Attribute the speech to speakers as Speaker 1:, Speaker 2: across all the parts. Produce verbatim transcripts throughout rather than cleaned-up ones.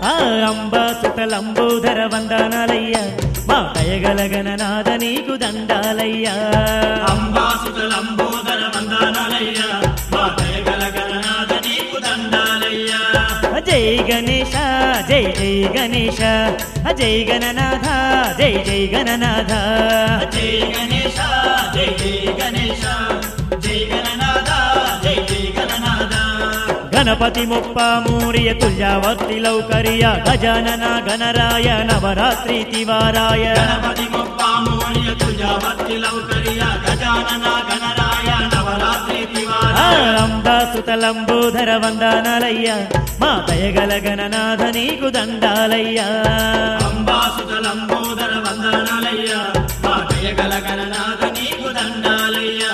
Speaker 1: ఆ అంబాసుతలంబోదర వందనాలయ్యా మా దయగల గణనాథ నీకు దండాలయ్యా
Speaker 2: అంబాసుతలంబోదర వందనాలయ్యా మా దయగల గణనాథ నీకు దండాలయ్యా
Speaker 1: జై గణేశ జై జై గణేశ జై గణనాథ జై జై గణనాథ
Speaker 2: జై గణేశ జై జై గణేశ జై గణనాథ జై జై గణనాథ
Speaker 1: గణపతి ముప్ప మూరియ తుల్యావర్తి లౌకర్య గజానన గణరాయ నవరాత్రి తివారాయ
Speaker 2: గణపతి ముప్ప మూలియ తుల్యావర్తి లౌకర్య గజానన గణరాయ నవరాత్రి తివారాయ
Speaker 1: అంబాసుతలంబోదర వందనాలయ్యా మా దయగల గణనాథ నీకు దండాలయ్యా
Speaker 2: అంబాసుతలంబోదర వందనాలయ్యా మా దయగల గణనాథ నీకు దండాలయ్యా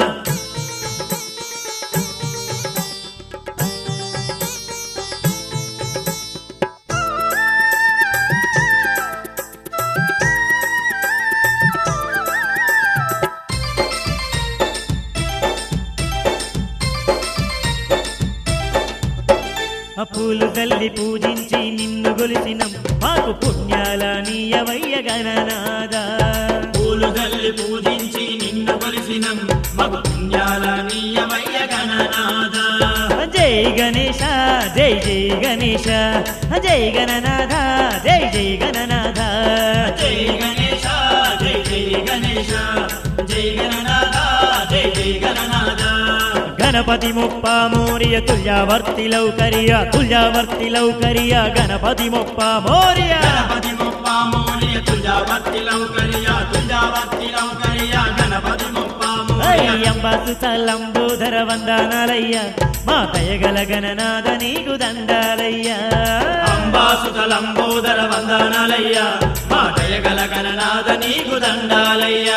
Speaker 1: పూలు తల్లి పూజించి నిన్ను గొలిసినం మాకు పుణ్యాల నీయవయ్య గణనాథ
Speaker 2: పూలు తల్లి పూజించి నిన్ను కొలిసినం మగు పుణ్యాల నీయమయ్య గణనాథ
Speaker 1: జై గణేశ జై జై గణేశ జై గణనాథ జై జై గణనాథ
Speaker 2: జై గణేశ జై జై గణేశ జై గణనాథ జై జై గణనాథ
Speaker 1: గణపతి ముప్ప మోరియ తుల్యావర్తి లౌకర్య తుల్యావర్తి లౌకర్య గణపతి ముప్ప మోరియ
Speaker 2: గణపతి ముప్ప మూలియ తుల్యావర్తి లౌకర్య తుల్యావర్తి లౌకర్య గణపతి ముప్ప మూలియ
Speaker 1: అంబాసుతలంబోదర వందనాలయ్యా మా దయగల గణనాథ నీకు దండాలయ్యా
Speaker 2: అంబాసుతలంబోదర వందనాలయ్యా మా దయగల గణనాథ నీకు దండాలయ్యా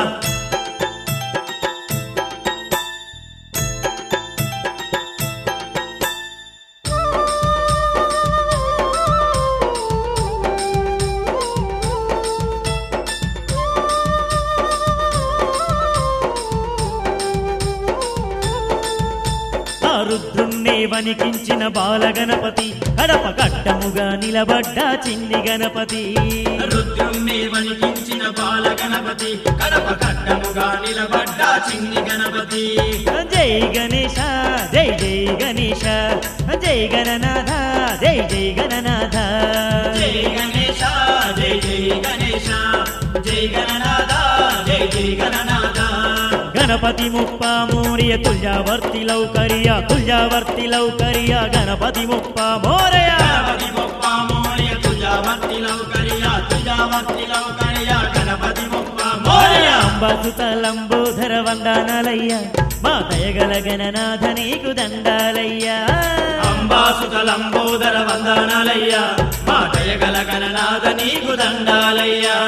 Speaker 1: రుద్రుణ్ణే వణికించిన బాలగణపతి కడప కట్టముగా నిలబడ్డ చిన్ని గణపతి
Speaker 2: రుద్రుణ్ణి వణికించిన బాల గణపతి కడప కట్టముగా నిలబడ్డ చిన్ని గణపతి
Speaker 1: జై గణేశ జై జై గణేశ జై గణనాథ జై జై గణనాథ
Speaker 2: జై గణేశ జై జై గణేశ జై గణనాథ జై జై గణనాథ
Speaker 1: గణపతి ముప్ప మోరియ తుల్యావర్తి లౌకర్య తుల్యావర్తి లౌకర్య గణపతి ముప్ప మోరయ
Speaker 2: గణపతి ముప్ప మూలియ తుల్యావర్తి లౌకర్య తుల్యావర్తి లౌకర్య గణపతి ముప్ప మూలియ
Speaker 1: అంబాసుతలంబోదర వందనాలయ్యా మా దయగల గణనాథ నీకు దండాలయ్యా
Speaker 2: అంబాసుతలంబోదర వందనాలయ్యా మా దయగల గణనాథ నీకు దండాలయ్యా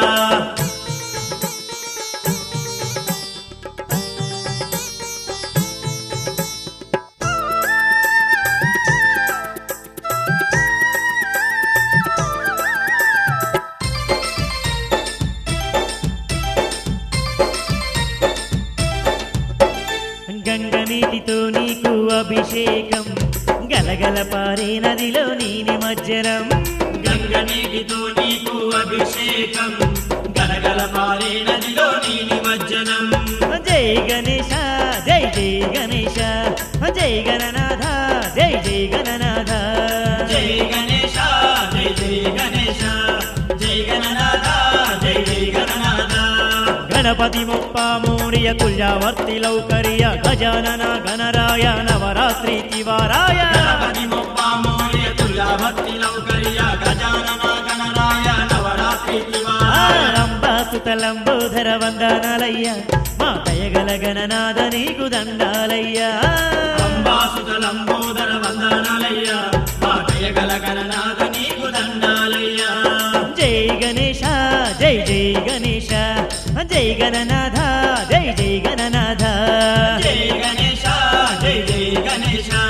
Speaker 1: గంగ నీటితో నీకు అభిషేకం గలగల పారే నదిలో నీ నిమజ్జనం
Speaker 2: గంగ నీటితో నీకు అభిషేకం గలగల పారే నదిలో నీ నిమజ్జనం
Speaker 1: జై గణేశ జై జై గణేశ జై గణనాథ జై జై గణనాథ
Speaker 2: జై గణేశ జై జై గణేశ జై గణనాథ జై జై గణనాథ
Speaker 1: గణపతి ముప్ప మోరియ తుల్యావర్తి లౌకర్య గజానన గణరాయ నవరాత్రి తివారాయ
Speaker 2: గణపతి ముప్ప మూలియ తుల్యావర్తి లౌకర్య గజానన గణరాయ నవరాత్రి తివారాయ
Speaker 1: అంబాసుతలంబోదర వందనాలయ్యా మా దయగల గణనాథ నీకు దండాలయ్యా
Speaker 2: అంబాసుతలంబోదర వందనాలయ్యా మా దయగల గణనాథ నీకు దండాలయ్యా
Speaker 1: జై గణేశ జై జై గణేశ జై గణనాథ జై జై గణనాథ
Speaker 2: జై గణేశ జై జై గణేశ